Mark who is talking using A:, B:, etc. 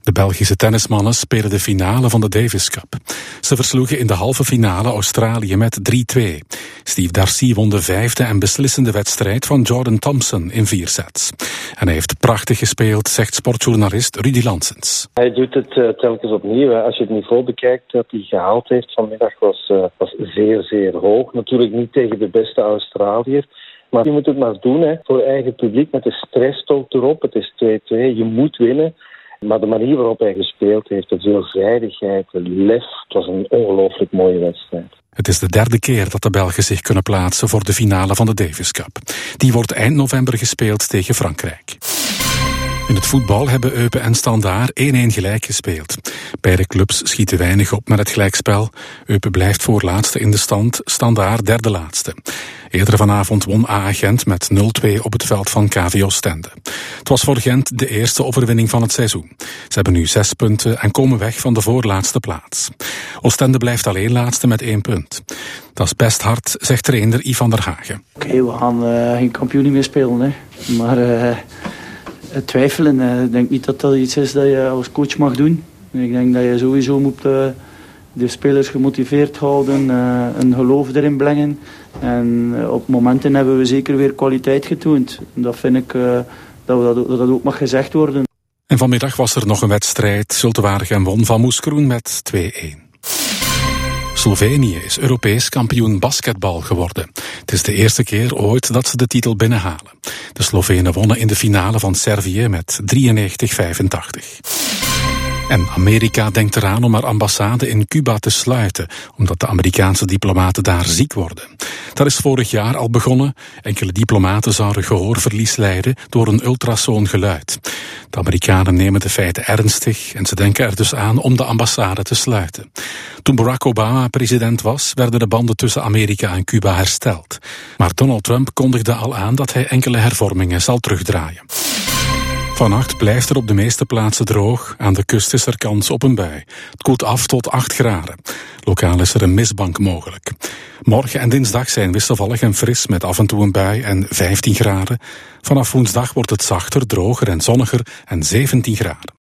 A: De Belgische tennismannen spelen de finale van de Davis Cup. Ze versloegen in de halve finale Australië met 3-2. Steve Darcy won de 5e en beslissende wedstrijd van Jordan Thompson in 4 sets. En hij heeft prachtig gespeeld, zegt sportjournalist Rudy Lansens.
B: Hij doet het telkens opnieuw. Als je het niveau bekijkt dat hij gehaald heeft vanmiddag was zeer, zeer hoog. Natuurlijk niet tegen de beste Australiër. Maar je moet het maar doen voor eigen publiek met de stress toch erop. Het is 2-2, je moet winnen. Maar de manier waarop hij gespeeld heeft, de veelzijdigheid, de lef, het was een ongelooflijk mooie wedstrijd.
A: Het is de 3e keer dat de Belgen zich kunnen plaatsen voor de finale van de Davis Cup. Die wordt eind november gespeeld tegen Frankrijk. In het voetbal hebben Eupen en Standaard 1-1 gelijk gespeeld. Beide clubs schieten weinig op met het gelijkspel. Eupen blijft voorlaatste in de stand, Standaard derde laatste. Eerder vanavond won AA Gent met 0-2 op het veld van KV Oostende. Het was voor Gent de eerste overwinning van het seizoen. Ze hebben nu 6 punten en komen weg van de voorlaatste plaats. Oostende blijft alleen laatste met 1 punt. Dat is best hard, zegt trainer Yvan der Hagen.
C: Oké, we gaan geen kampioen meer spelen, hè. Maar twijfelen, ik denk niet dat dat iets is dat je als coach mag doen. Ik denk dat je sowieso moet de spelers gemotiveerd houden, een geloof erin brengen. En op momenten hebben we zeker weer kwaliteit getoond. Dat vind ik dat ook mag gezegd worden.
A: En vanmiddag was er nog een wedstrijd. Zulte Waregem won van Moeskroen met 2-1. Slovenië is Europees kampioen basketbal geworden. Het is de eerste keer ooit dat ze de titel binnenhalen. De Slovenen wonnen in de finale van Servië met 93-85. En Amerika denkt eraan om haar ambassade in Cuba te sluiten, omdat de Amerikaanse diplomaten daar ziek worden. Dat is vorig jaar al begonnen. Enkele diplomaten zouden gehoorverlies lijden door een ultrasoongeluid. De Amerikanen nemen de feiten ernstig en ze denken er dus aan om de ambassade te sluiten. Toen Barack Obama president was, werden de banden tussen Amerika en Cuba hersteld. Maar Donald Trump kondigde al aan dat hij enkele hervormingen zal terugdraaien. Vannacht blijft er op de meeste plaatsen droog. Aan de kust is er kans op een bui. Het koelt af tot 8 graden. Lokaal is er een mistbank mogelijk. Morgen en dinsdag zijn wisselvallig en fris met af en toe een bui en 15 graden. Vanaf woensdag wordt het zachter, droger en zonniger en 17 graden.